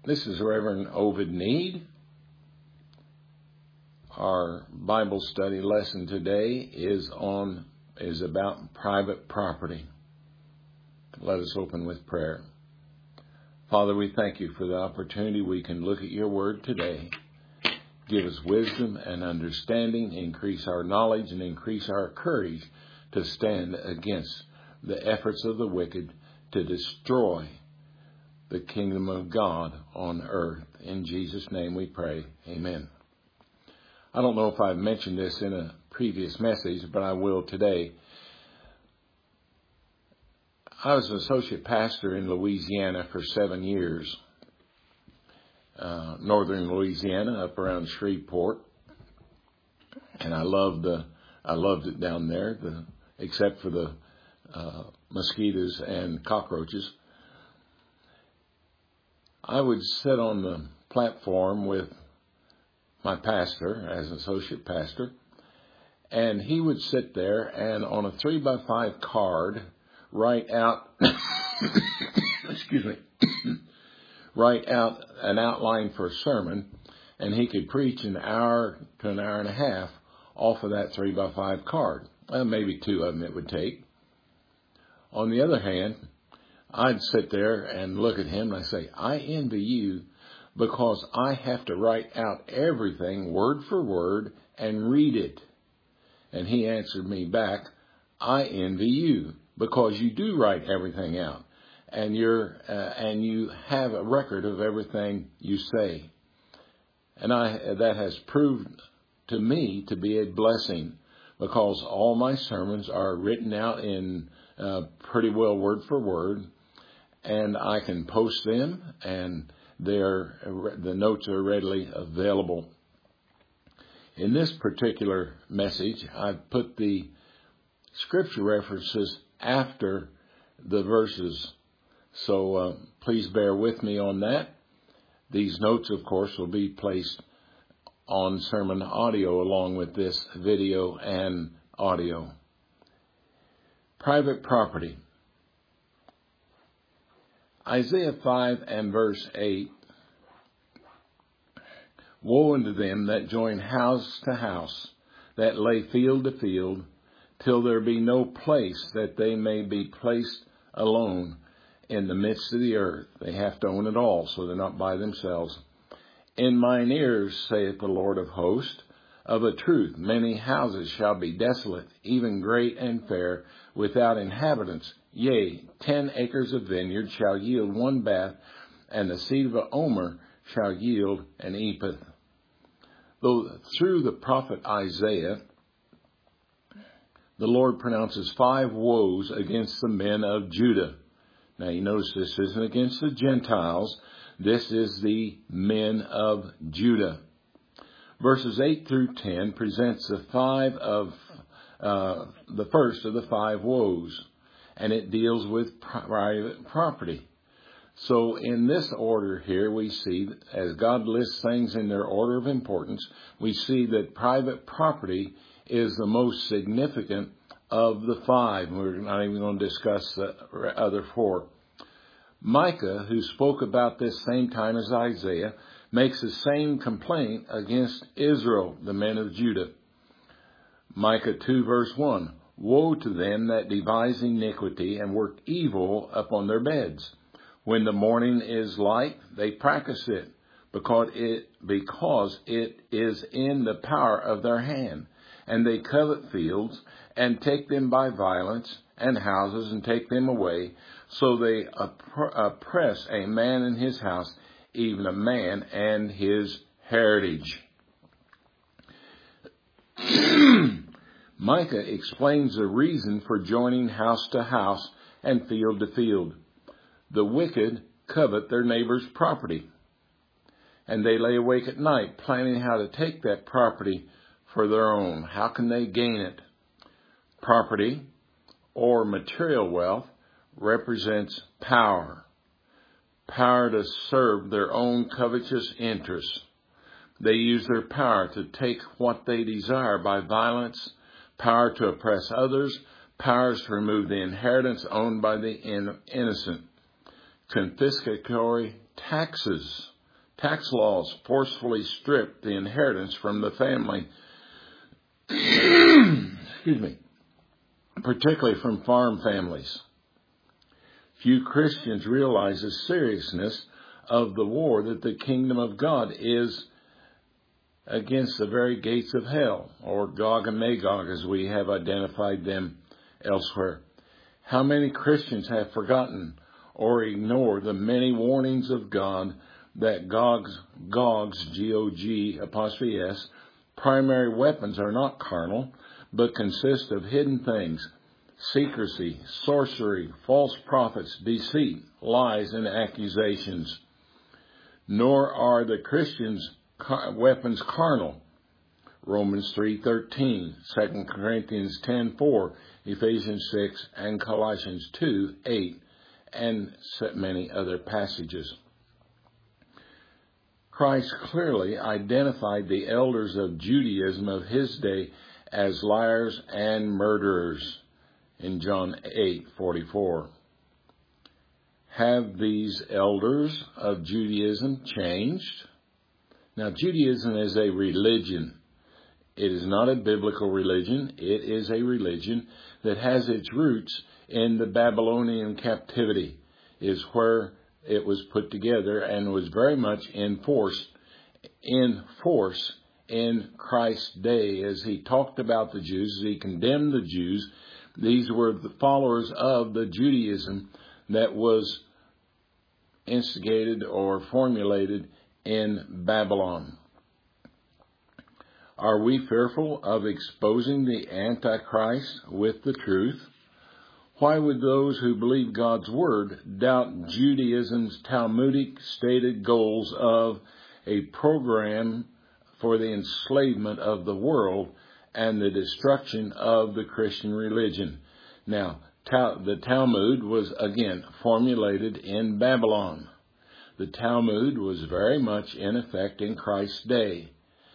This is Reverend Ovid Need. Our Bible study lesson today is about private property. Let us open with prayer. Father, we thank you for the opportunity we can look at your word today. Give us wisdom and understanding, increase our knowledge, and increase our courage to stand against the efforts of the wicked to destroy the kingdom of God on earth. In Jesus' name we pray. Amen. I don't know if I've mentioned this in a previous message, but I will today. I was an associate pastor in Louisiana for 7 years. Northern Louisiana, up around Shreveport. And I loved it down there, except for the mosquitoes and cockroaches. I would sit on the platform with my pastor as an associate pastor, and he would sit there and on a 3x5 card write out write out an outline for a sermon, and he could preach an hour to an hour and a half off of that 3x5 card. Maybe 2 of them it would take. On the other hand, I'd sit there and look at him and I say, I envy you because I have to write out everything word for word and read it. And he answered me back, I envy you because you do write everything out and you have a record of everything you say. And that has proved to me to be a blessing because all my sermons are written out in pretty well word for word. And I can post them, and the notes are readily available. In this particular message, I've put the scripture references after the verses, so please bear with me on that. These notes, of course, will be placed on sermon audio along with this video and audio. Private property. Isaiah 5 and verse 8, Woe unto them that join house to house, that lay field to field, till there be no place that they may be placed alone in the midst of the earth. They have to own it all, so they're not by themselves. In mine ears, saith the Lord of hosts, of a truth many houses shall be desolate, even great and fair, without inhabitants. Yea, 10 acres of vineyard shall yield 1 bath, and the seed of an omer shall yield an ephah. Though through the prophet Isaiah, the Lord pronounces 5 woes against the men of Judah. Now you notice this isn't against the Gentiles. This is the men of Judah. Verses 8 through 10 presents the first of the 5 woes, and it deals with private property. So in this order here, we see, as God lists things in their order of importance, we see that private property is the most significant of the 5. We're not even going to discuss the other 4. Micah, who spoke about this same time as Isaiah, makes the same complaint against Israel, the men of Judah. Micah 2 verse 1, Woe to them that devise iniquity and work evil upon their beds. When the morning is light, they practice it, because it is in the power of their hand. And they covet fields, and take them by violence, and houses, and take them away. So they oppress a man in his house, even a man and his heritage. Micah explains the reason for joining house to house and field to field. The wicked covet their neighbor's property, and they lay awake at night planning how to take that property for their own. How can they gain it? Property or material wealth represents power. Power to serve their own covetous interests. They use their power to take what they desire by violence, power to oppress others, powers to remove the inheritance owned by the innocent. Confiscatory taxes Tax laws forcefully stripped the inheritance from the family, excuse me, particularly from farm families. Few Christians realize the seriousness of the war that the kingdom of God is against the very gates of hell, or Gog and Magog as we have identified them elsewhere. How many Christians have forgotten or ignored the many warnings of God that Gog's, G-O-G', primary weapons are not carnal, but consist of hidden things, secrecy, sorcery, false prophets, deceit, lies, and accusations. Nor are the Christians' weapons carnal. Romans 3:13, 2 Corinthians 10:4, Ephesians 6, and Colossians 2:8, and many other passages. Christ clearly identified the elders of Judaism of his day as liars and murderers in John 8:44. Have these elders of Judaism changed? Now, Judaism is a religion. It is not a biblical religion. It is a religion that has its roots in the Babylonian captivity, is where it was put together and was very much in force in Christ's day as he talked about the Jews, as he condemned the Jews. These were the followers of the Judaism that was instigated or formulated in Babylon. Are we fearful of exposing the Antichrist with the truth? Why would those who believe God's Word doubt Judaism's Talmudic stated goals of a program for the enslavement of the world and the destruction of the Christian religion? Now, the Talmud was, again, formulated in Babylon. The Talmud was very much in effect in Christ's day.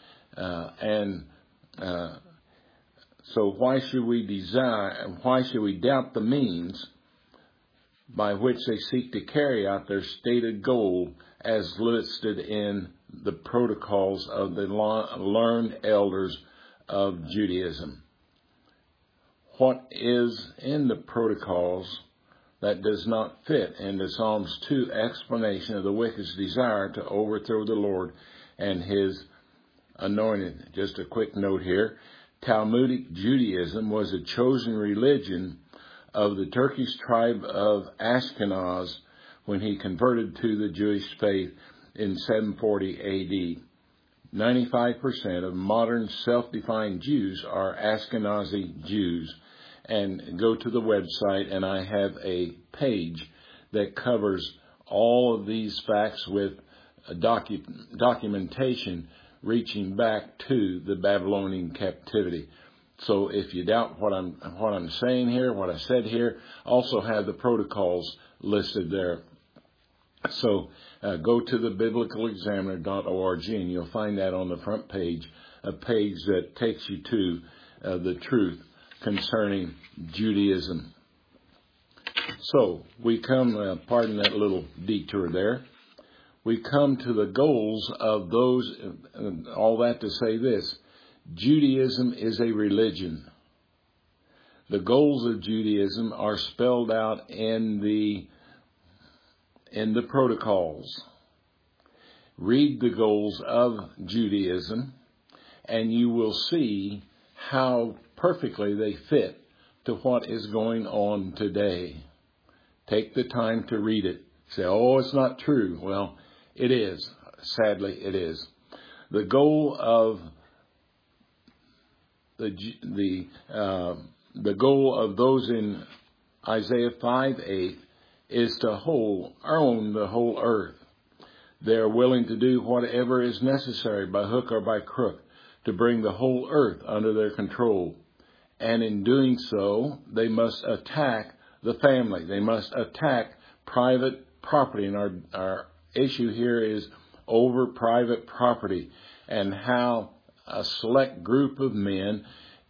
So why should we doubt the means by which they seek to carry out their stated goal as listed in the protocols of the learned elders of Judaism? What is in the protocols that does not fit into Psalms 2 explanation of the wicked's desire to overthrow the Lord and his anointed? Just a quick note here. Talmudic Judaism was a chosen religion of the Turkish tribe of Ashkenaz when he converted to the Jewish faith in 740 A.D. 95% of modern self-defined Jews are Ashkenazi Jews. And go to the website, and I have a page that covers all of these facts with documentation reaching back to the Babylonian captivity. So if you doubt what I'm saying here, what I said here, also have the protocols listed there. So go to the biblicalexaminer.org, and you'll find that on the front page, a page that takes you to the truth concerning Judaism. So we come, pardon that little detour there, we come to the goals of those, all that to say this: Judaism is a religion. The goals of Judaism are spelled out in the protocols. Read the goals of Judaism, and you will see how perfectly they fit to what is going on today. Take the time to read it. Say, oh, it's not true. Well, it is. Sadly, it is. The goal of the goal of those in Isaiah 5:8 is to own the whole earth. They are willing to do whatever is necessary by hook or by crook to bring the whole earth under their control. And in doing so, they must attack the family. They must attack private property. And our issue here is over private property and how a select group of men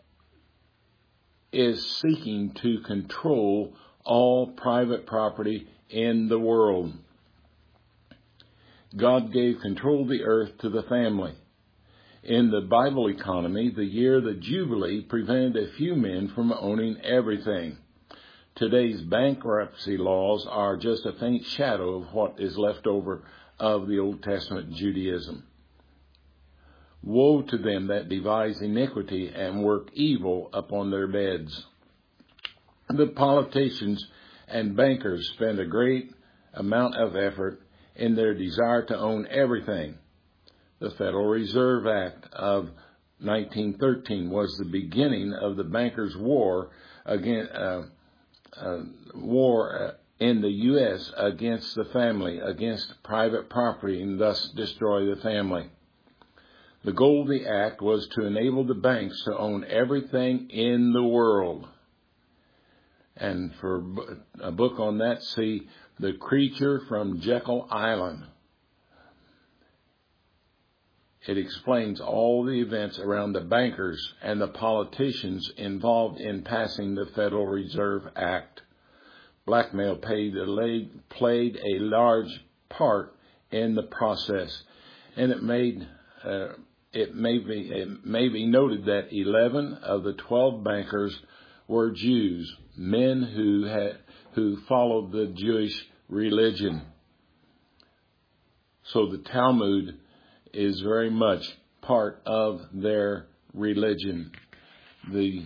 is seeking to control all private property in the world. God gave control of the earth to the family. In the Bible economy, the year of the Jubilee prevented a few men from owning everything. Today's bankruptcy laws are just a faint shadow of what is left over of the Old Testament Judaism. Woe to them that devise iniquity and work evil upon their beds. The politicians and bankers spend a great amount of effort in their desire to own everything. The Federal Reserve Act of 1913 was the beginning of the bankers' war in the U.S. against the family, against private property, and thus destroy the family. The goal of the act was to enable the banks to own everything in the world. And for a book on that, see The Creature from Jekyll Island. It explains all the events around the bankers and the politicians involved in passing the Federal Reserve Act. Blackmail played a large part in the process, and it may be noted that 11 of the 12 bankers were Jews, men who followed the Jewish religion. So the Talmud is very much part of their religion. The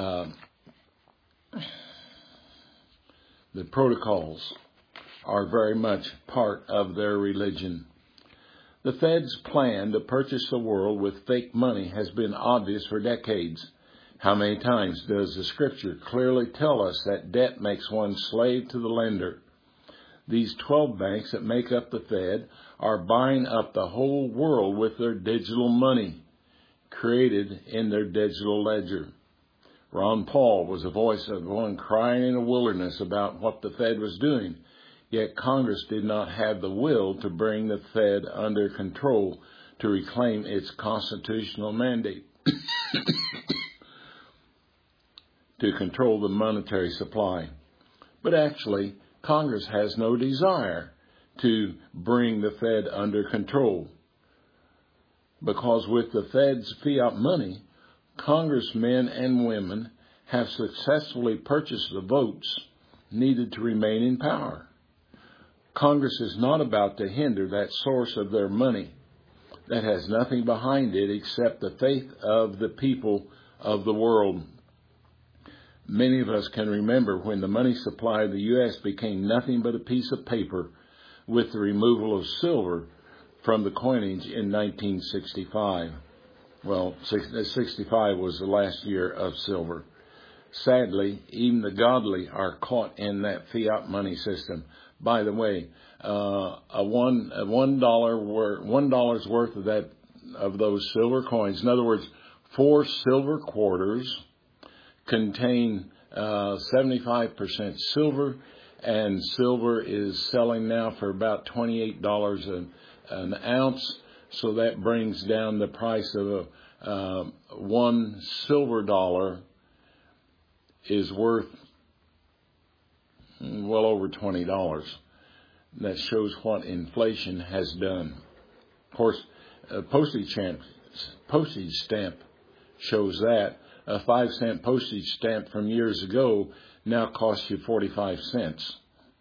protocols are very much part of their religion. The Fed's plan to purchase the world with fake money has been obvious for decades. How many times does the Scripture clearly tell us that debt makes one slave to the lender? These 12 banks that make up the Fed are buying up the whole world with their digital money, created in their digital ledger. Ron Paul was the voice of one crying in the wilderness about what the Fed was doing, yet Congress did not have the will to bring the Fed under control to reclaim its constitutional mandate to control the monetary supply. But actually, Congress has no desire to bring the Fed under control, because with the Fed's fiat money, congressmen and women have successfully purchased the votes needed to remain in power. Congress is not about to hinder that source of their money that has nothing behind it except the faith of the people of the world. Many of us can remember when the money supply of the U.S. became nothing but a piece of paper with the removal of silver from the coinage in 1965. Well, 65 was the last year of silver. Sadly, even the godly are caught in that fiat money system. By the way, $1 worth of those silver coins, in other words, 4 silver quarters, contain 75% silver, and silver is selling now for about $28 an ounce. So that brings down the price of one silver dollar is worth well over $20. That shows what inflation has done. Of course, a postage stamp shows that. A 5-cent postage stamp from years ago now costs you 45 cents.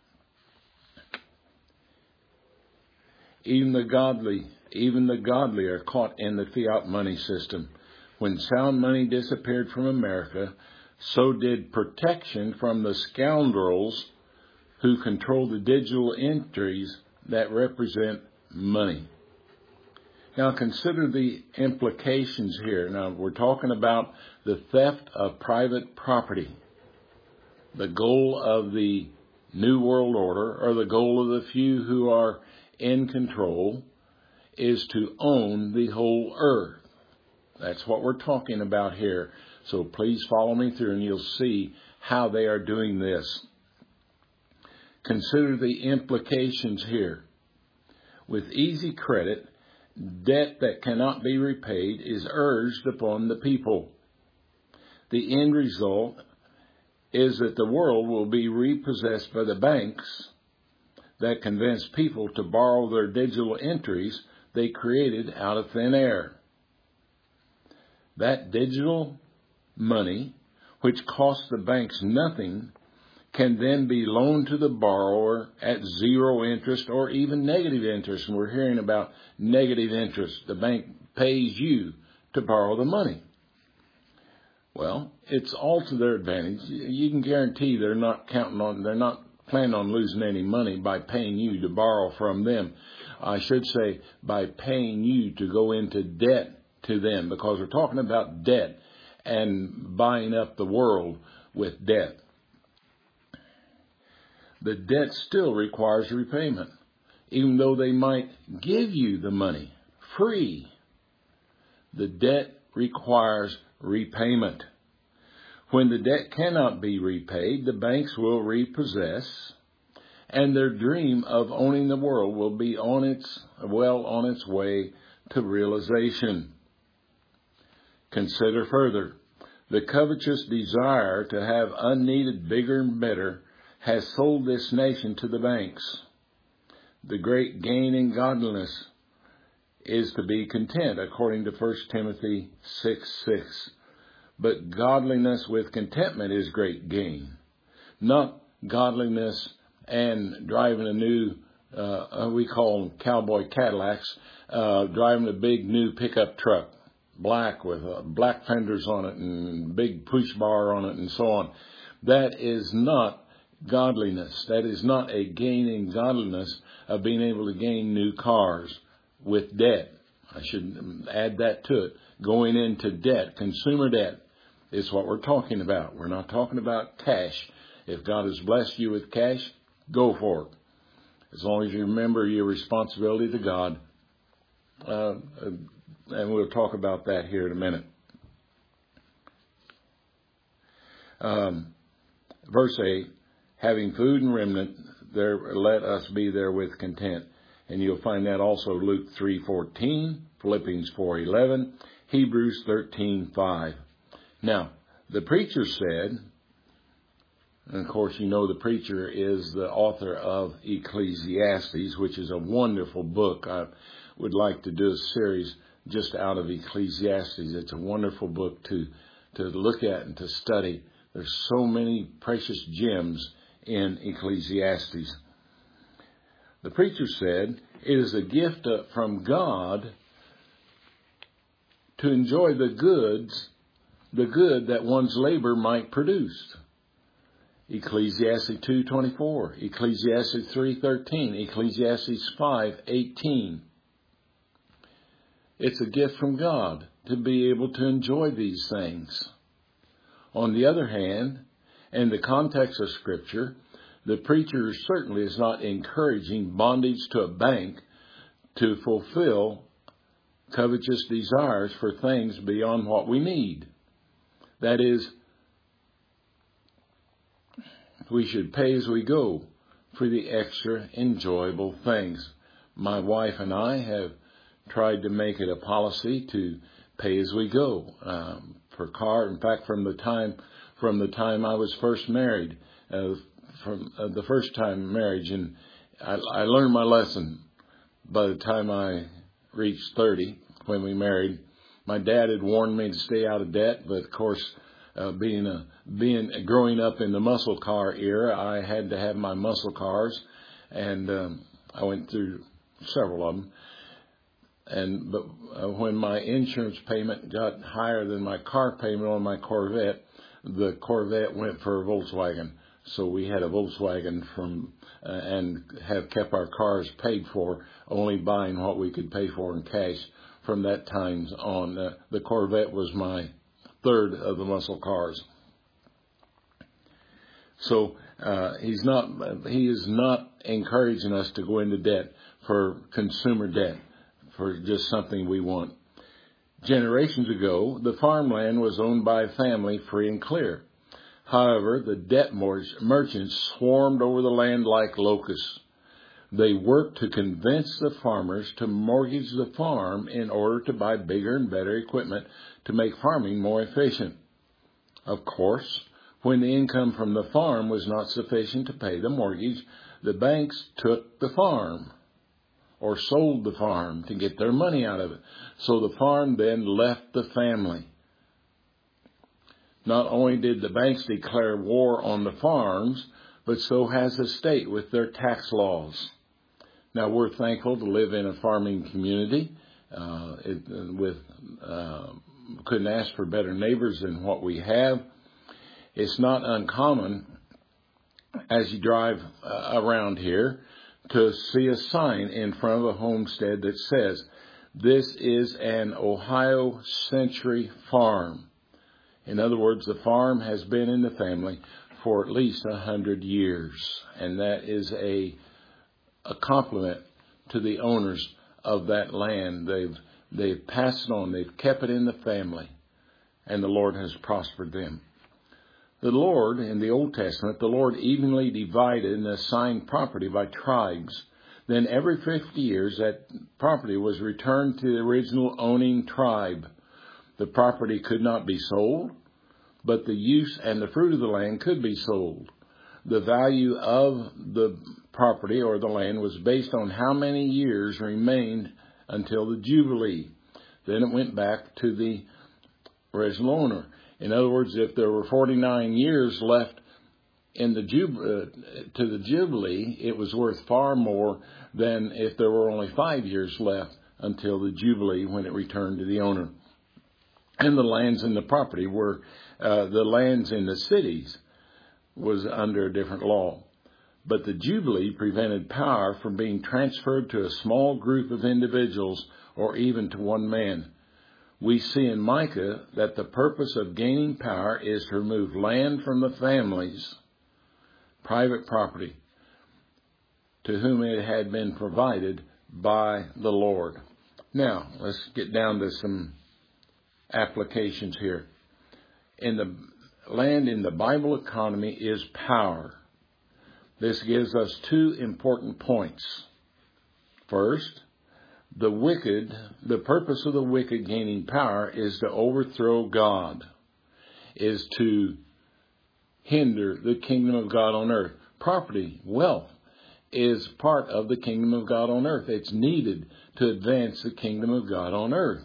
Even the godly are caught in the fiat money system. When sound money disappeared from America, so did protection from the scoundrels who control the digital entries that represent money. Now consider the implications here. Now we're talking about the theft of private property. The goal of the New World Order, or the goal of the few who are in control, is to own the whole earth. That's what we're talking about here. So please follow me through and you'll see how they are doing this. Consider the implications here. With easy credit, debt that cannot be repaid is urged upon the people. The end result is that the world will be repossessed by the banks. that convinced people to borrow their digital entries they created out of thin air. That digital money, which costs the banks nothing, can then be loaned to the borrower at zero interest or even negative interest. And we're hearing about negative interest. The bank pays you to borrow the money. Well, it's all to their advantage. You can guarantee they're not planning on losing any money by paying you to borrow from them. I should say by paying you to go into debt to them, because we're talking about debt and buying up the world with debt. The debt still requires repayment, even though they might give you the money free. The debt requires repayment. When the debt cannot be repaid, the banks will repossess, and their dream of owning the world will be on its way to realization. Consider further. The covetous desire to have unneeded bigger and better has sold this nation to the banks. The great gain in godliness is to be content, according to 1 Timothy 6:6. But godliness with contentment is great gain. Not godliness and driving a new, we call them cowboy Cadillacs, driving a big new pickup truck, black with black fenders on it and big push bar on it and so on. That is not godliness. That is not a gain in godliness of being able to gain new cars with debt. I should add that to it. Going into debt, consumer debt, is what we're talking about. We're not talking about cash. If God has blessed you with cash, go for it. As long as you remember your responsibility to God. And we'll talk about that here in a minute. Verse 8, having food and remnant, there let us be therewith content. And you'll find that also Luke 3:14, Philippians 4:11, Hebrews 13:5. Now, the preacher said, and of course you know the preacher is the author of Ecclesiastes, which is a wonderful book. I would like to do a series just out of Ecclesiastes. It's a wonderful book to look at and to study. There's so many precious gems in Ecclesiastes. The preacher said, it is a gift from God to enjoy the good that one's labor might produce. Ecclesiastes 2:24, Ecclesiastes 3:13, Ecclesiastes 5:18. It's a gift from God to be able to enjoy these things. On the other hand, in the context of Scripture, the preacher certainly is not encouraging bondage to a bank to fulfill covetous desires for things beyond what we need. That is, we should pay as we go for the extra enjoyable things. My wife and I have tried to make it a policy to pay as we go for car. In fact, from the time I was first married, from the first time marriage, and I learned my lesson by the time I reached 30 when we married. My dad had warned me to stay out of debt, but of course, growing up in the muscle car era, I had to have my muscle cars, and I went through several of them. But when my insurance payment got higher than my car payment on my Corvette, the Corvette went for a Volkswagen. So we had a Volkswagen and have kept our cars paid for, only buying what we could pay for in cash from that time on. The Corvette was my third of the muscle cars. So he is not encouraging us to go into debt for consumer debt, for just something we want. Generations ago, the farmland was owned by a family free and clear. However, the debt merchants swarmed over the land like locusts. They worked to convince the farmers to mortgage the farm in order to buy bigger and better equipment to make farming more efficient. Of course, when the income from the farm was not sufficient to pay the mortgage, the banks took the farm or sold the farm to get their money out of it. So the farm then left the family. Not only did the banks declare war on the farms, but so has the state with their tax laws. Now, we're thankful to live in a farming community. Couldn't ask for better neighbors than what we have. It's not uncommon as you drive around here to see a sign in front of a homestead that says, "This is an Ohio Century farm." In other words, the farm has been in the family for at least 100 years, and that is a compliment to the owners of that land. They've passed it on. They've kept it in the family, and the Lord has prospered them. The Lord, in the Old Testament, the Lord evenly divided and assigned property by tribes. Then every 50 years, that property was returned to the original owning tribe. The property could not be sold, but the use and the fruit of the land could be sold. The value of the property or the land was based on how many years remained until the Jubilee. Then it went back to the original owner. In other words, if there were 49 years left in the to the Jubilee, it was worth far more than if there were only 5 years left until the Jubilee when it returned to the owner. And the lands and the property were, the lands in the cities was under a different law. But the Jubilee prevented power from being transferred to a small group of individuals or even to one man. We see in Micah that the purpose of gaining power is to remove land from the families, private property, to whom it had been provided by the Lord. Now, let's get down to some applications here. In the land in the Bible economy is power. This gives us two important points. First, the purpose of the wicked gaining power is to overthrow God, is to hinder the kingdom of God on earth. Property, wealth, is part of the kingdom of God on earth. It's needed to advance the kingdom of God on earth.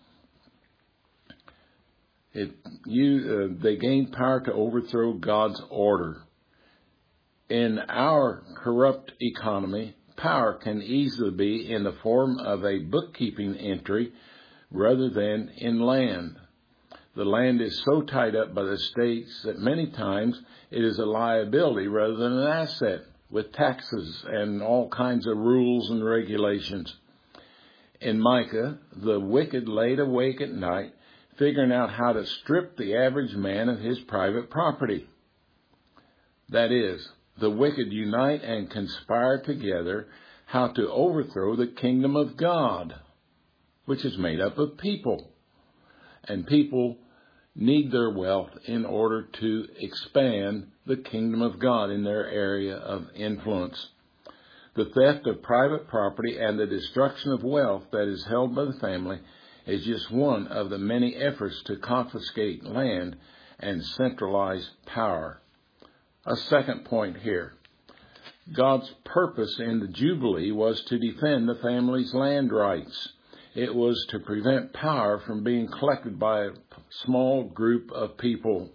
They gain power to overthrow God's order. In our corrupt economy, power can easily be in the form of a bookkeeping entry rather than in land. The land is so tied up by the states that many times it is a liability rather than an asset, with taxes and all kinds of rules and regulations. In Micah, the wicked laid awake at night, figuring out how to strip the average man of his private property. That is, the wicked unite and conspire together how to overthrow the kingdom of God, which is made up of people. And people need their wealth in order to expand the kingdom of God in their area of influence. The theft of private property and the destruction of wealth that is held by the family is just one of the many efforts to confiscate land and centralize power. A second point here. God's purpose in the Jubilee was to defend the family's land rights. It was to prevent power from being collected by a small group of people.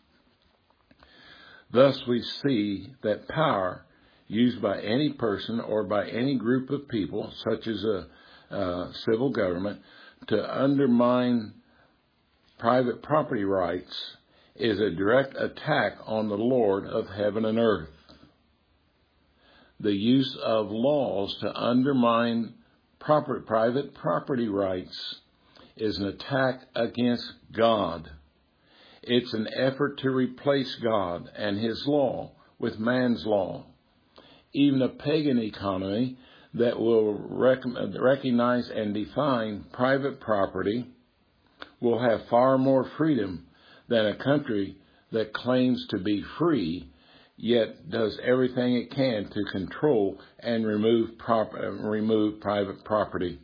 Thus we see that power used by any person or by any group of people, such as a civil government, to undermine private property rights is a direct attack on the Lord of heaven and earth. The use of laws to undermine private property rights is an attack against God. It's an effort to replace God and His law with man's law. Even a pagan economy that will recognize and define private property will have far more freedom than a country that claims to be free, yet does everything it can to control and remove private property.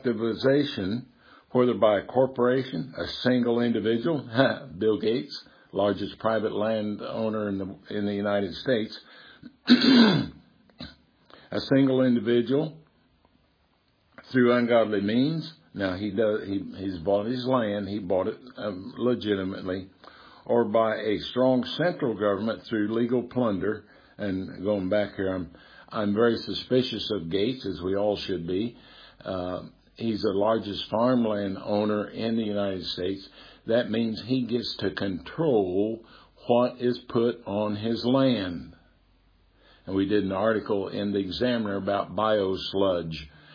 Collectivization, whether by a corporation, a single individual, Bill Gates, largest private landowner in the United States. A single individual through ungodly means. Now he's bought his land. He bought it legitimately, or by a strong central government through legal plunder. And going back here, I'm very suspicious of Gates, as we all should be. He's the largest farmland owner in the United States. That means he gets to control what is put on his land. And we did an article in the Examiner about biosludge.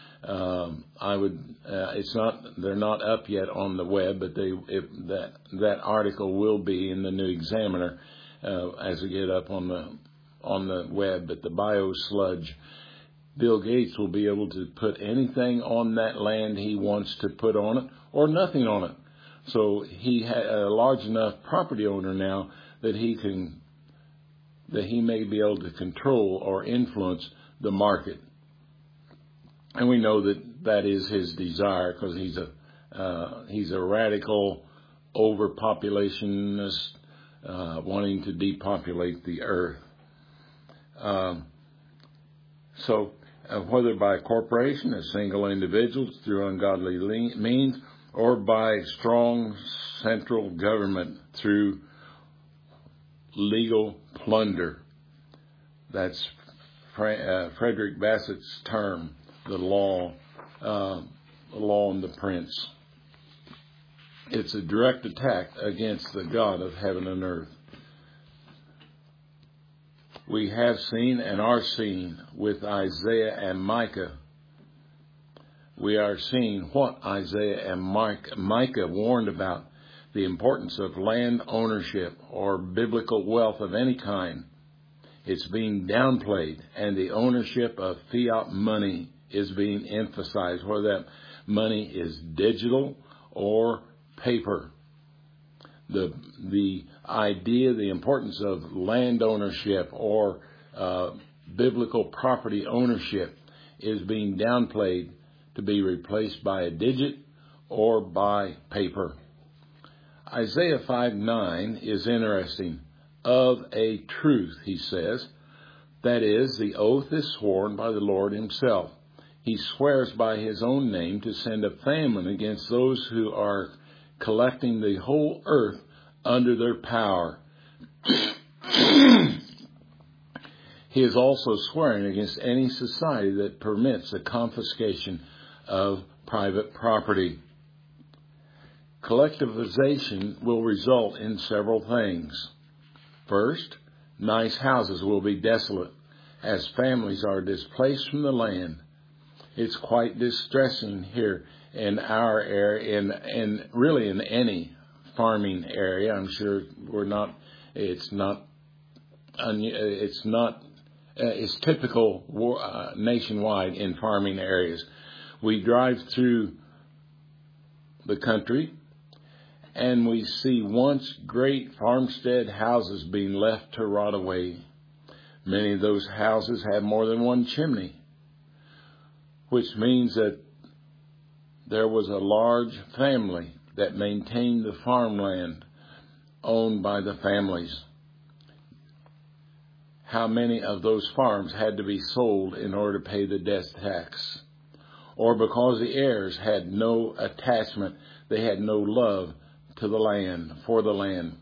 They're not up yet on the web, but that article will be in the New Examiner as we get up on the web. But the biosludge, Bill Gates will be able to put anything on that land he wants to put on it, or nothing on it. So he had a large enough property owner now that he may be able to control or influence the market. And we know that is his desire, because he's a radical overpopulationist, wanting to depopulate the earth. So whether by a corporation, a single individual through ungodly means, or by strong central government through legal plunder. That's Frederick Bassett's term, the law and the prince. It's a direct attack against the God of heaven and earth. We have seen and are seeing with Isaiah and Micah. We are seeing what Isaiah and Micah warned about, the importance of land ownership or biblical wealth of any kind. It's being downplayed, and the ownership of fiat money is being emphasized, whether that money is digital or paper. The idea, the importance of land ownership or biblical property ownership is being downplayed to be replaced by a digit or by paper. Isaiah 5:9 is interesting. Of a truth, he says, that is, the oath is sworn by the Lord himself. He swears by his own name to send a famine against those who are collecting the whole earth under their power. He is also swearing against any society that permits the confiscation of private property. Collectivization will result in several things. First, nice houses will be desolate as families are displaced from the land. It's quite distressing here in our area, and really in any farming area. I'm sure it's typical nationwide in farming areas. We drive through the country and we see once great farmstead houses being left to rot away. Many of those houses have more than one chimney, which means that there was a large family that maintained the farmland owned by the families. How many of those farms had to be sold in order to pay the death tax? Or because the heirs had no attachment, they had no love to the land, for the land.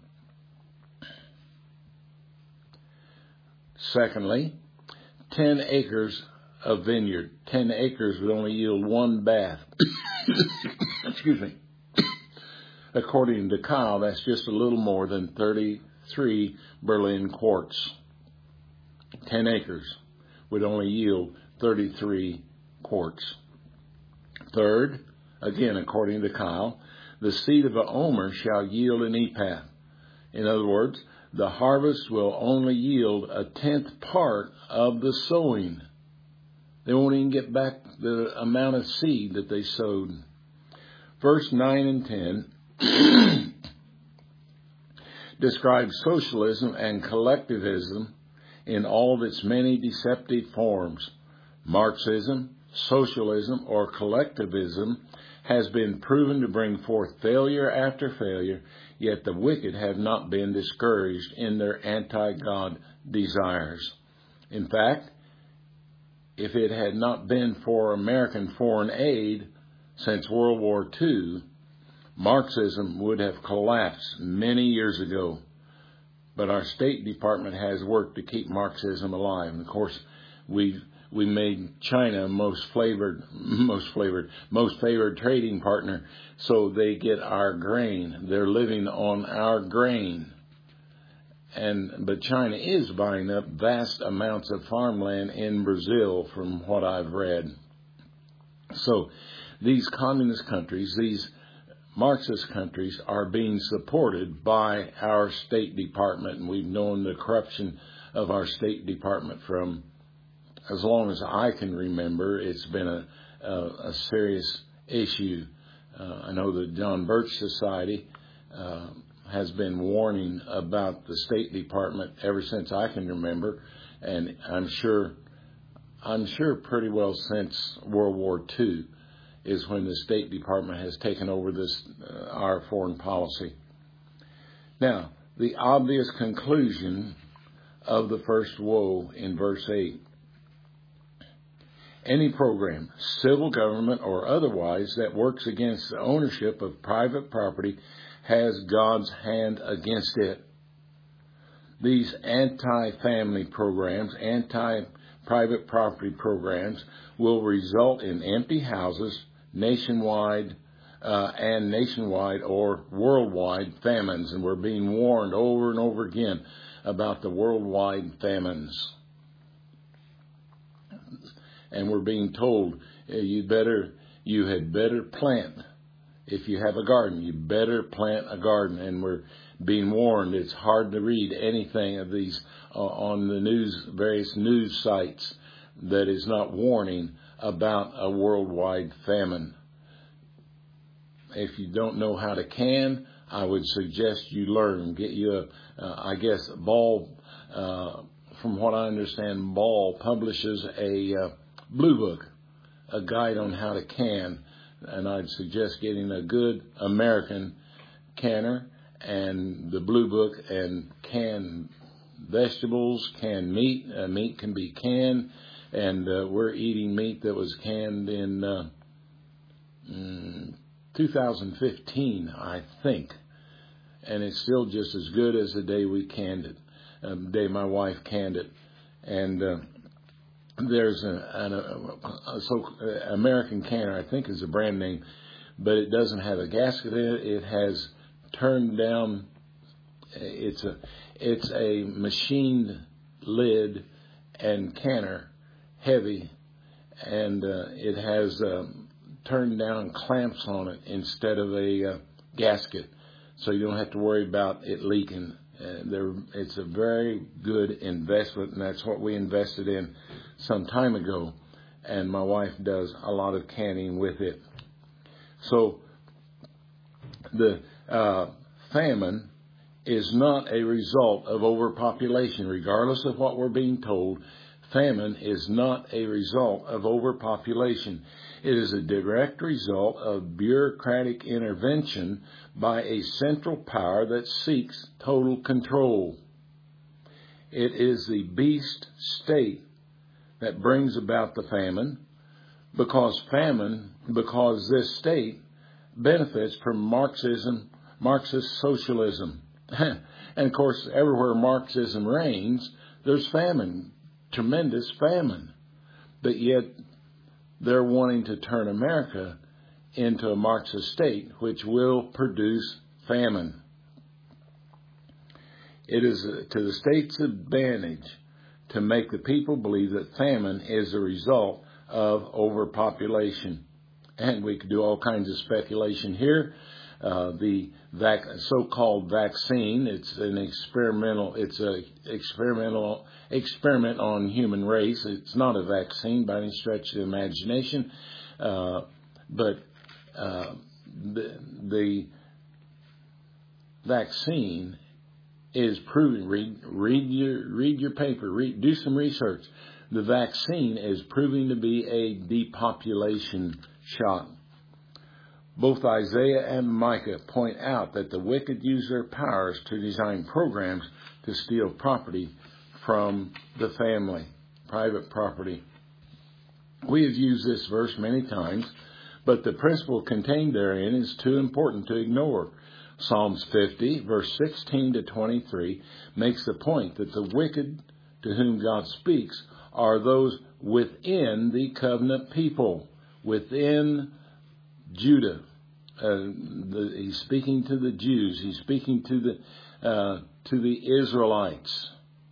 Secondly, 10 acres of vineyard. 10 acres would only yield one bath. Excuse me. According to Kyle, that's just a little more than 33 Berlin quarts. 10 acres would only yield 33 quarts. Third, again, according to Kyle, the seed of an omer shall yield an ephah. In other words, the harvest will only yield 1/10 part of the sowing. They won't even get back the amount of seed that they sowed. Verse 9 and 10 describe socialism and collectivism in all of its many deceptive forms. Marxism, socialism, or collectivism has been proven to bring forth failure after failure, yet the wicked have not been discouraged in their anti-God desires. In fact, if it had not been for American foreign aid since World War II, Marxism would have collapsed many years ago. But our State Department has worked to keep Marxism alive. And of course, we made China most favored trading partner, so they get our grain. They're living on our grain. But China is buying up vast amounts of farmland in Brazil, from what I've read. So these communist countries, these Marxist countries, are being supported by our State Department, and we've known the corruption of our State Department from as long as I can remember. It's been a serious issue. I know the John Birch Society has been warning about the State Department ever since I can remember, and I'm sure pretty well since World War II is when the State Department has taken over our foreign policy. Now, the obvious conclusion of the first woe in verse 8. Any program, civil government or otherwise, that works against the ownership of private property has God's hand against it. These anti-family programs, anti-private property programs, will result in empty houses, nationwide or worldwide famines. And we're being warned over and over again about the worldwide famines. And we're being told you had better plant. If you have a garden, you better plant a garden. And we're being warned. It's hard to read anything of these on the various news sites that is not warning about a worldwide famine. If you don't know how to can, I would suggest you learn. Get you Ball, from what I understand, Ball publishes a blue book, a guide on how to can, and I'd suggest getting a good American canner and the blue book, and can vegetables, can meat. Meat can be canned, and we're eating meat that was canned in 2015, I think, and it's still just as good as the day we canned it, the day my wife canned it. And there's American Canner, I think is a brand name, but it doesn't have a gasket in it. It has turned down. It's a machined lid and canner, heavy, and it has turned down clamps on it instead of a gasket, so you don't have to worry about it leaking. It's a very good investment, and that's what we invested in some time ago, and my wife does a lot of canning with it. So the famine is not a result of overpopulation. Regardless of what we're being told, famine is not a result of overpopulation. It is a direct result of bureaucratic intervention by a central power that seeks total control. It is the beast state that brings about the famine, because this state benefits from Marxist socialism. And of course, everywhere Marxism reigns, there's famine, tremendous famine. But yet, they're wanting to turn America into a Marxist state, which will produce famine. It is to the state's advantage to make the people believe that famine is a result of overpopulation. And we could do all kinds of speculation here. The so-called vaccine, it's an experiment on human race. It's not a vaccine by any stretch of the imagination, but the vaccine is proving. Read your paper. Do some research. The vaccine is proving to be a depopulation shot. Both Isaiah and Micah point out that the wicked use their powers to design programs to steal property from the family, private property. We have used this verse many times, but the principle contained therein is too important to ignore. Psalms 50, verse 16 to 23, makes the point that the wicked to whom God speaks are those within the covenant people, within Judah. He's speaking to the Jews. He's speaking to the Israelites.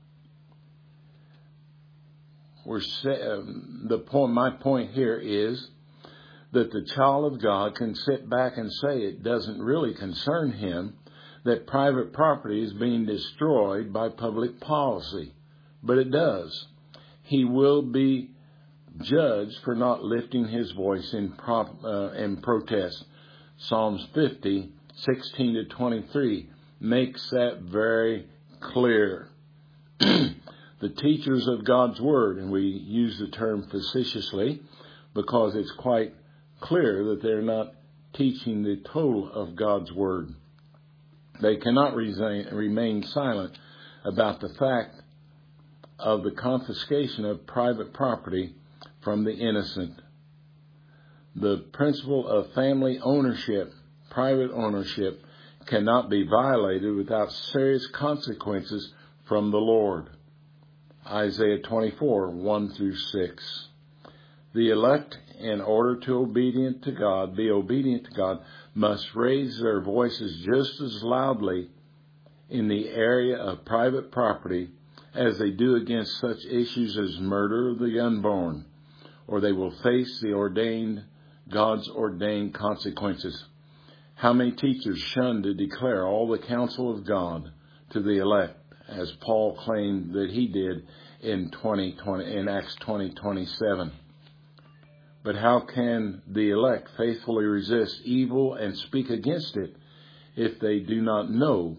My point here is that the child of God can sit back and say it doesn't really concern him that private property is being destroyed by public policy, but it does. He will be judged for not lifting his voice in protest. Psalms 50, 16 to 23 makes that very clear. The teachers of God's Word, and we use the term facetiously because it's quite clear that they're not teaching the total of God's Word. They cannot remain silent about the fact of the confiscation of private property from the innocent. The principle of family ownership, private ownership, cannot be violated without serious consequences from the Lord. Isaiah 24, 1 through 6. The elect, in order to be obedient to God, must raise their voices just as loudly in the area of private property as they do against such issues as murder of the unborn, or they will face God's ordained consequences. How many teachers shun to declare all the counsel of God to the elect, as Paul claimed that he did in Acts 20:27. But how can the elect faithfully resist evil and speak against it if they do not know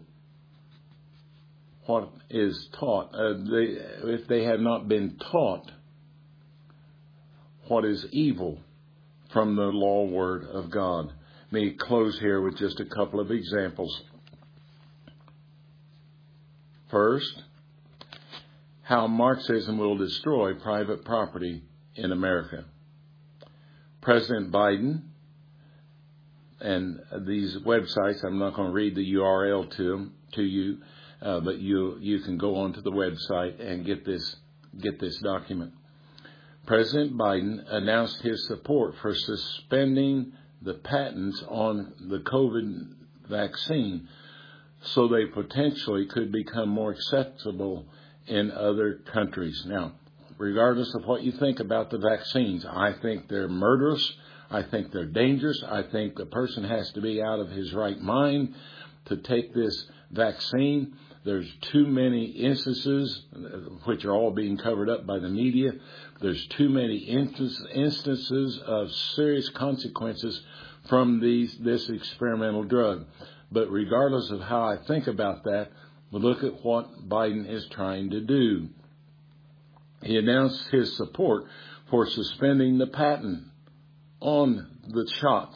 what is taught, if they have not been taught what is evil from the law word of God? Let me close here with just a couple of examples. First, how Marxism will destroy private property in America. President Biden, and these websites, I'm not going to read the URL to you, but you can go onto the website and get this document. President Biden announced his support for suspending the patents on the COVID vaccine so they potentially could become more acceptable in other countries. Now, regardless of what you think about the vaccines, I think they're murderous. I think they're dangerous. I think the person has to be out of his right mind to take this vaccine. There's too many instances, which are all being covered up by the media. There's too many instances of serious consequences from this experimental drug. But regardless of how I think about that, look at what Biden is trying to do. He announced his support for suspending the patent on the shot.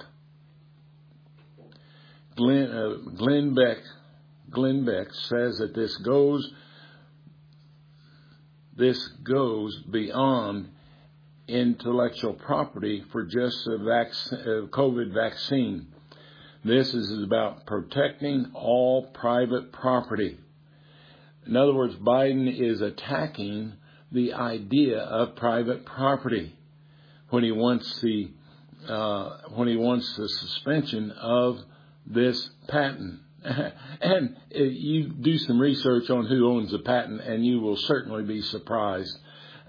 Glenn Beck says that this goes beyond intellectual property for just a COVID vaccine. This is about protecting all private property. In other words, Biden is attacking the idea of private property when he wants the suspension of this patent. And you do some research on who owns the patent, and you will certainly be surprised.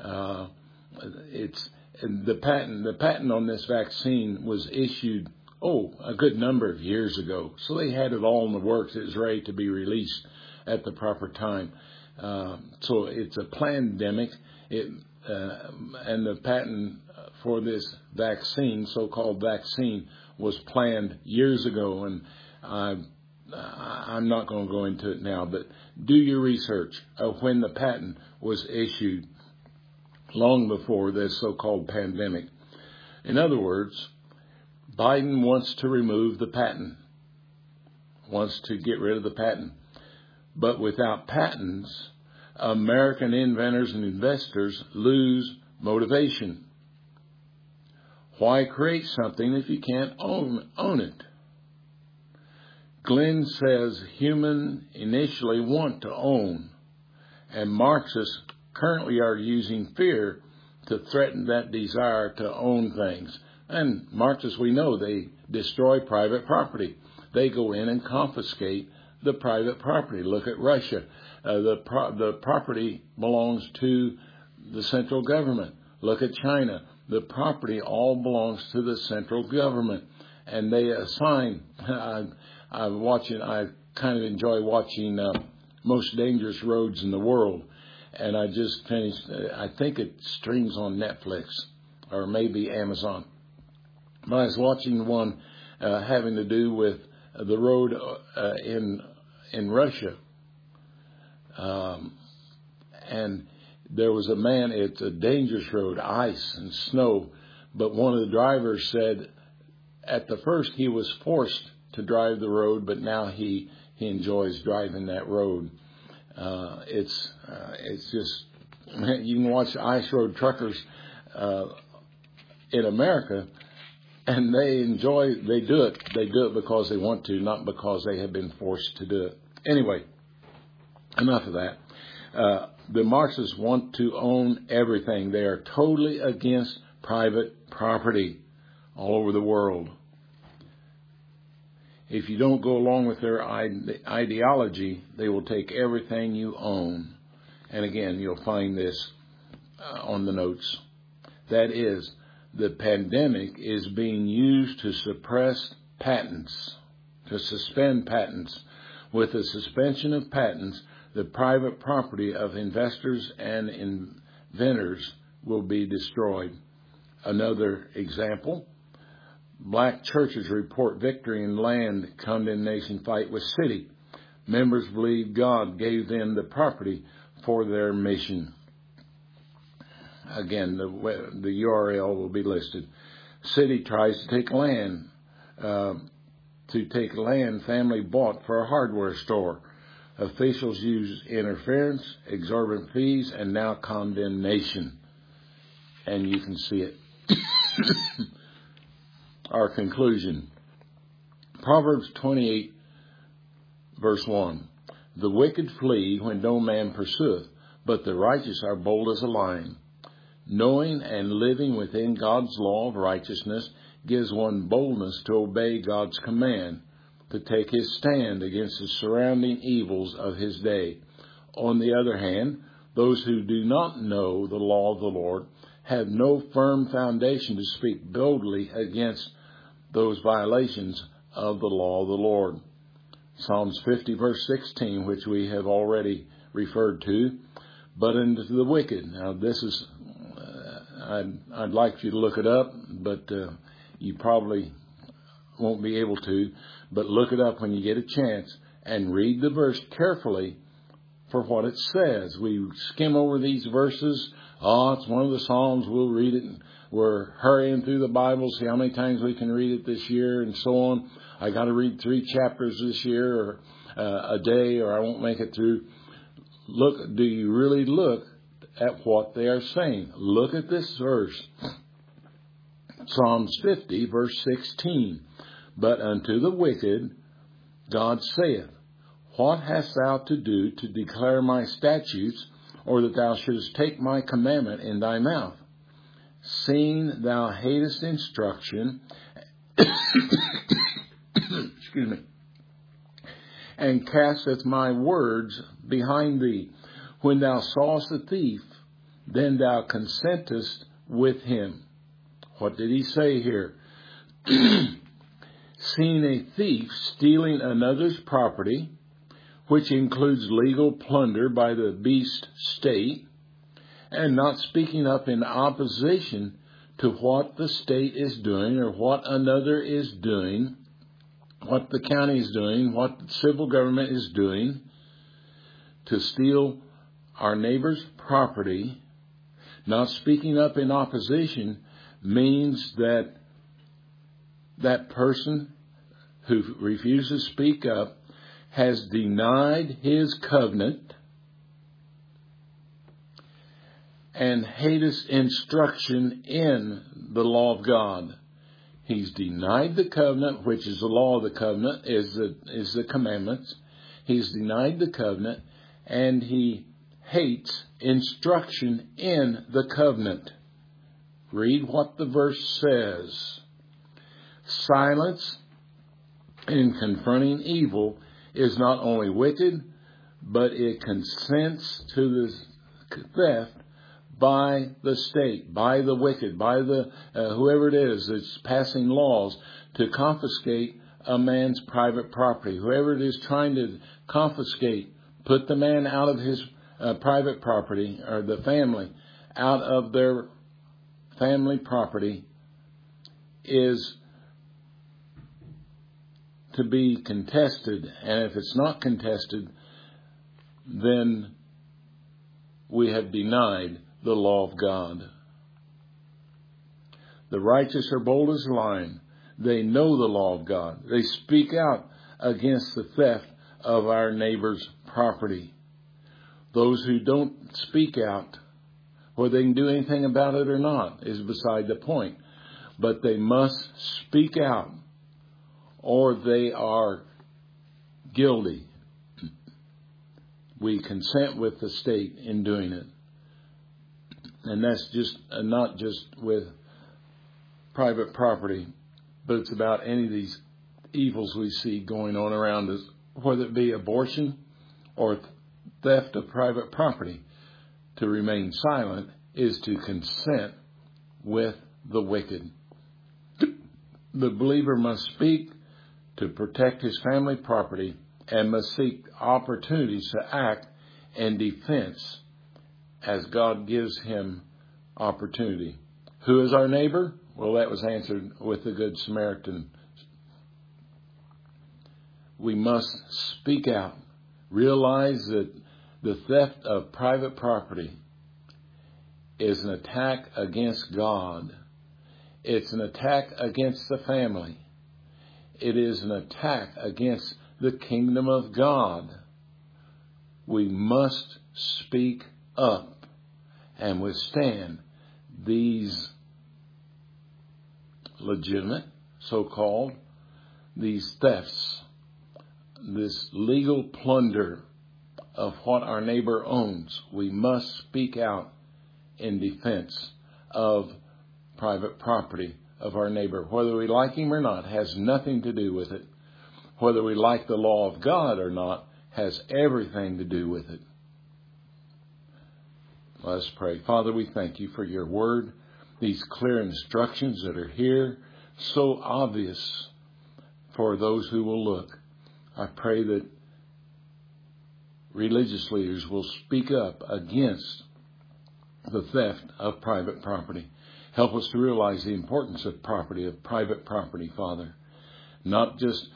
It's the patent on this vaccine was issued a good number of years ago. So they had it all in the works. It was ready to be released at the proper time. So it's a pandemic. And the patent for this vaccine, so-called vaccine, was planned years ago. And I'm not going to go into it now, but do your research of when the patent was issued, long before this so-called pandemic. In other words, Biden wants to remove the patent, wants to get rid of the patent. But without patents, American inventors and investors lose motivation. Why create something if you can't own it? Glenn says humans initially want to own, and Marxists currently are using fear to threaten that desire to own things. And Marxists, we know, they destroy private property. They go in and confiscate the private property. Look at Russia. The property belongs to the central government. Look at China. The property all belongs to the central government. And they assign, I kind of enjoy watching Most Dangerous Roads in the World. And I just finished, I think it streams on Netflix or maybe Amazon. But I was watching one having to do with the road in Russia. And there was a man, it's a dangerous road, ice and snow. But one of the drivers said at the first he was forced to drive the road, but now he enjoys driving that road. It's just, you can watch ice road truckers in America, and they do it because they want to, not because they have been forced to do it. Anyway, enough of that. The Marxists want to own everything. They are totally against private property all over the world. If you don't go along with their ideology, they will take everything you own. And again, you'll find this on the notes. That is, the pandemic is being used to suppress patents, to suspend patents. With the suspension of patents, the private property of investors and inventors will be destroyed. Another example, black churches report victory in land condemnation fight with city. Members believe God gave them the property for their mission. Again, the URL will be listed. City tries to take land, family bought for a hardware store. Officials use interference, exorbitant fees, and now condemnation. And you can see it. Our conclusion. Proverbs 28, verse 1. The wicked flee when no man pursueth, but the righteous are bold as a lion. Knowing and living within God's law of righteousness gives one boldness to obey God's command, to take his stand against the surrounding evils of his day. On the other hand, those who do not know the law of the Lord have no firm foundation to speak boldly against those violations of the law of the Lord. Psalms 50, verse 16, which we have already referred to, but unto the wicked. Now, this is, I'd like you to look it up, but you probably won't be able to. But look it up when you get a chance and read the verse carefully for what it says. We skim over these verses. Oh, it's one of the Psalms. We'll read it. We're hurrying through the Bible, see how many times we can read it this year and so on. I got to read 3 chapters this year or a day or I won't make it through. Look, do you really look at what they are saying? Look at this verse. Psalms 50, verse 16. But unto the wicked God saith, What hast thou to do to declare my statutes, or that thou shouldest take my commandment in thy mouth? Seeing thou hatest instruction, excuse me, and casteth my words behind thee. When thou sawest a thief, then thou consentest with him. What did he say here? Seeing a thief stealing another's property, which includes legal plunder by the beast state, and not speaking up in opposition to what the state is doing or what another is doing, what the county is doing, what the civil government is doing, to steal our neighbor's property, not speaking up in opposition means that that person who refuses to speak up has denied his covenant and hateth instruction in the law of God. He's denied the covenant, which is the law of the covenant, is the commandments. He's denied the covenant, and he hates instruction in the covenant. Read what the verse says. Silence in confronting evil is not only wicked, but it consents to the theft by the state, by the wicked, by the whoever it is that's passing laws to confiscate a man's private property. Whoever it is trying to confiscate, put the man out of his private property, or the family out of their family property, is to be contested. And if it's not contested, then we have denied the law of God. The righteous are bold as a lion. They know the law of God. They speak out against the theft of our neighbor's property. Those who don't speak out, whether they can do anything about it or not, is beside the point. But they must speak out, or they are guilty. We consent with the state in doing it. And that's just not just with private property, but it's about any of these evils we see going on around us, whether it be abortion or theft of private property. To remain silent is to consent with the wicked. The believer must speak to protect his family property and must seek opportunities to act in defense as God gives him opportunity. Who is our neighbor? Well, that was answered with the Good Samaritan. We must speak out. Realize that the theft of private property is an attack against God. It's an attack against the family. It is an attack against the kingdom of God. We must speak up and withstand these legitimate, so-called, these thefts, this legal plunder of what our neighbor owns. We must speak out in defense of private property of our neighbor. Whether we like him or not has nothing to do with it. Whether we like the law of God or not has everything to do with it. Let's pray. Father, we thank you for your word, these clear instructions that are here, so obvious for those who will look. I pray that religious leaders will speak up against the theft of private property. Help us to realize the importance of property, of private property, Father. Not just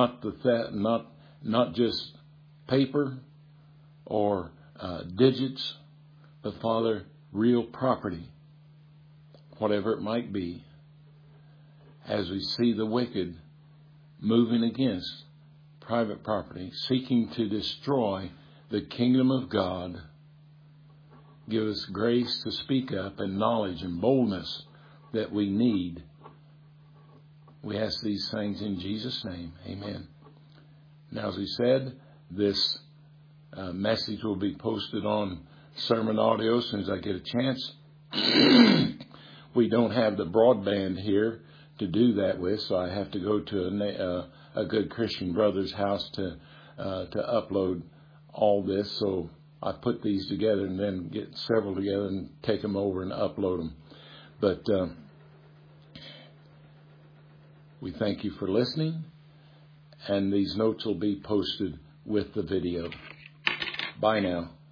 paper or digits, but Father, real property, whatever it might be, as we see the wicked moving against private property, seeking to destroy the kingdom of God. Give us grace to speak up and knowledge and boldness that we need. We ask these things in Jesus' name. Amen. Now, as we said, this message will be posted on Sermon Audio as soon as I get a chance. We don't have the broadband here to do that with, so I have to go to a good Christian brother's house to upload all this. So I put these together and then get several together and take them over and upload them. But we thank you for listening, and these notes will be posted with the video. Bye now.